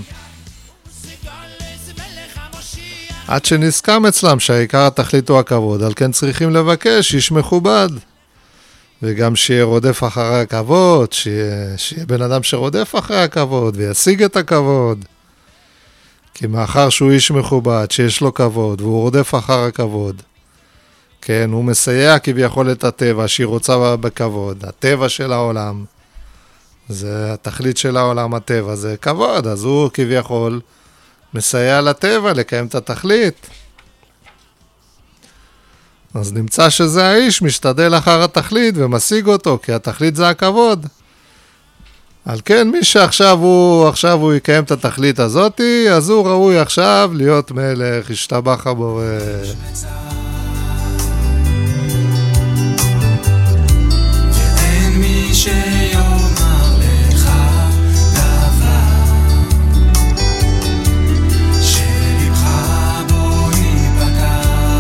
עד שנסכם אצלם שהעיקר התכלית הוא הכבוד, על כן צריכים לבקש איש מכובד. וגם שיהיה רודף אחרי הכבוד, שיהיה, שיהיה בן אדם שרודף אחרי הכבוד וישיג את הכבוד. כי מאחר שהוא איש מכובד, שיש לו כבוד, והוא רודף אחר הכבוד, כן, הוא מסייע כביכול את הטבע שהיא רוצה בכבוד. הטבע של העולם, זה התכלית של העולם, הטבע, זה כבוד, אז הוא כביכול מסייע לטבע לקיים את התכלית. אז נמצא שזה האיש משתדל אחר התכלית ומשיג אותו, כי התכלית זה הכבוד. על כן, מי שעכשיו הוא, עכשיו הוא יקיים את התכלית הזאת, אז הוא ראוי עכשיו להיות מלך, ישתבח הבורא. ואין מי שיאמר לך דבר שלבך בו ייפגע.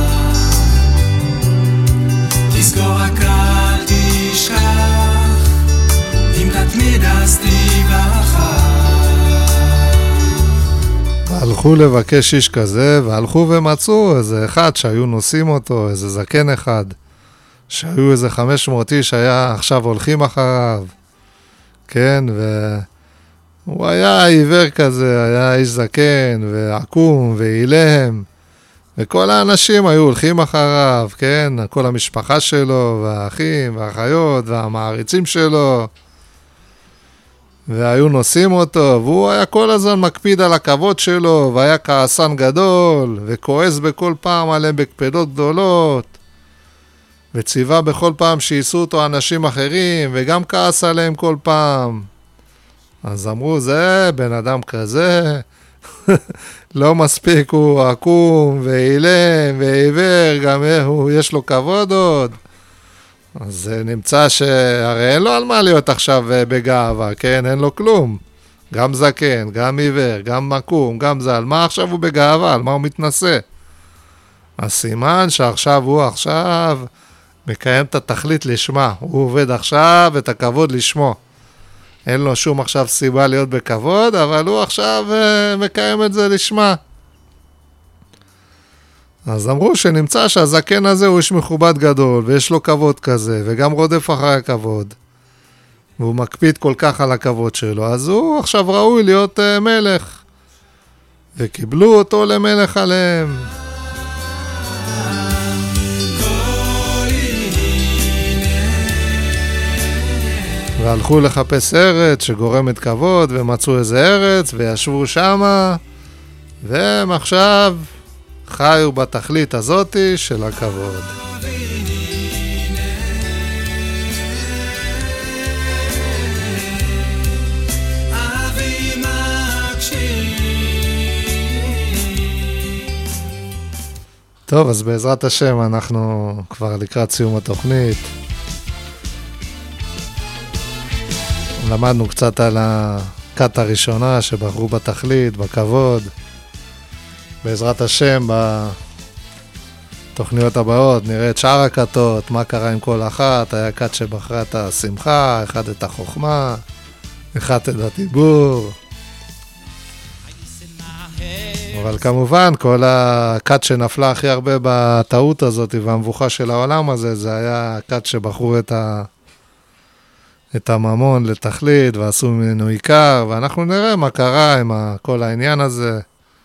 תזכור רק אל תשכח, אם תתמיד אז תיבחר. והלכו לבקש איש כזה, והלכו ומצאו איזה אחד שהיו נוסעים אותו, איזה זקן אחד, שהיו איזה חמש מאות איש, היה עכשיו הולכים אחריו, כן, והוא היה עיוור כזה, היה איש זקן, ועקום, ואילם, וכל האנשים היו הולכים אחריו, כן, כל המשפחה שלו, והאחים, והאחיות, והמעריצים שלו, והיו נוסעים אותו, והוא היה כל הזמן מקפיד על הכבוד שלו, והיה כעסן גדול, וכועס בכל פעם עליהם בקפדות גדולות, וציווה בכל פעם שייסו אותו אנשים אחרים, וגם כעס עליהם כל פעם. אז אמרו, זה בן אדם כזה, לא מספיק, הוא עקום, ואילם, ועיוור, גם הוא, יש לו כבוד עוד. אז נמצא שהרי אין לו על מה להיות עכשיו בגאווה, כן? אין לו כלום. גם זקן, גם עיוור, גם מקום, גם זה. על מה עכשיו הוא בגאווה? על מה הוא מתנסה? הסימן שעכשיו הוא עכשיו מקיים את התכלית לשמה. הוא עובד עכשיו את הכבוד לשמו. אין לו שום עכשיו סיבה להיות בכבוד, אבל הוא עכשיו מקיים את זה לשמה. אז אמרו שנמצא שהזקן הזה הוא איש מכובד גדול, ויש לו כבוד כזה, וגם רודף אחרי הכבוד. והוא מקפיד כל כך על הכבוד שלו, אז הוא עכשיו ראוי להיות uh, מלך. וקיבלו אותו למלך עליהם. והלכו לחפש ארץ שגורמת כבוד, ומצאו איזה ארץ, וישבו שמה, והם עכשיו חיו בתכלית הזאת של הכבוד. טוב, אז בעזרת השם אנחנו כבר לקראת סיום התוכנית. למדנו קצת על הכת הראשונה שבחרו בתכלית, בכבוד. בעזרת השם, בתוכניות הבאות נראה את שאר הכתות, מה קרה עם כל אחת. היה כת שבחרה את השמחה, אחד את החוכמה, אחד את הדיבור. אבל כמובן, כל הכת שנפלה הכי הרבה בטעות הזאת והמבוכה של העולם הזה, זה היה הכת שבחרו את, ה... את הממון לתכלית ועשו ממנו עיקר, ואנחנו נראה מה קרה עם כל העניין הזה.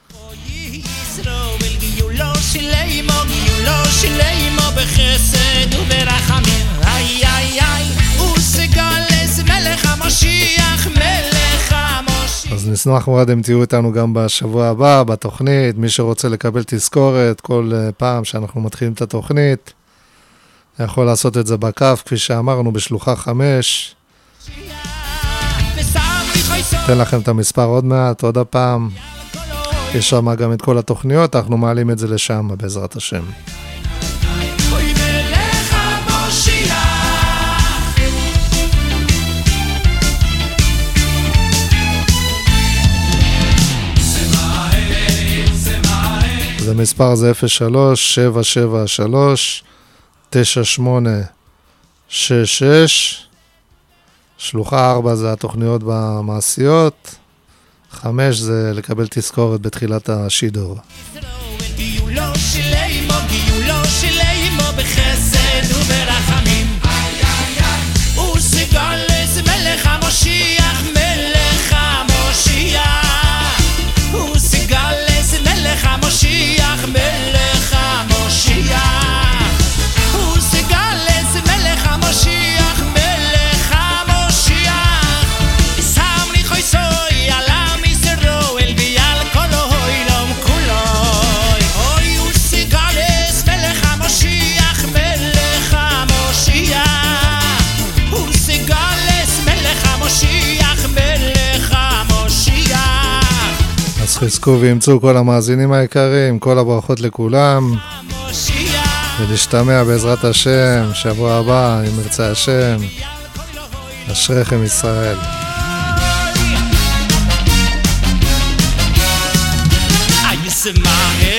בחסד וברחמים, איי איי איי, וסגלס מלך המשיח, מלך המשיח. אז נשמח מאוד אם תהיו איתנו גם בשבוע הבא בתוכנית. מי שרוצה לקבל תזכורת כל פעם שאנחנו מתחילים את התוכנית, יכול לעשות את זה בקו, כפי שאמרנו, בשלוחה חמש. אתן לכם את המספר עוד מעט, עוד הפעם. יש שם גם את כל התוכניות, אנחנו מעלים את זה לשם בעזרת השם. זה מספר זה אפס שלוש שבע שבע שלוש תשע שמונה שש שש. שלוחה ארבע זה התוכניות במעשיות, חמש זה לקבל תזכורת בתחילת השידור. בחסד וברחמים, וסגלס מלך המשיח, מלך המשיח, וסגלס מלך המשיח, מלך המשיח, וסגלס מלך המשיח, מלך המשיח. שם לי חויסוי על עם ישראל ועל כל העולם כולו. אוי וסגלס חזקו וימצאו כל המאזינים היקרים, כל הברכות לכולם, ולהשתמע בעזרת השם, שבוע הבא, אם ירצה השם, אשריכם ישראל. Smile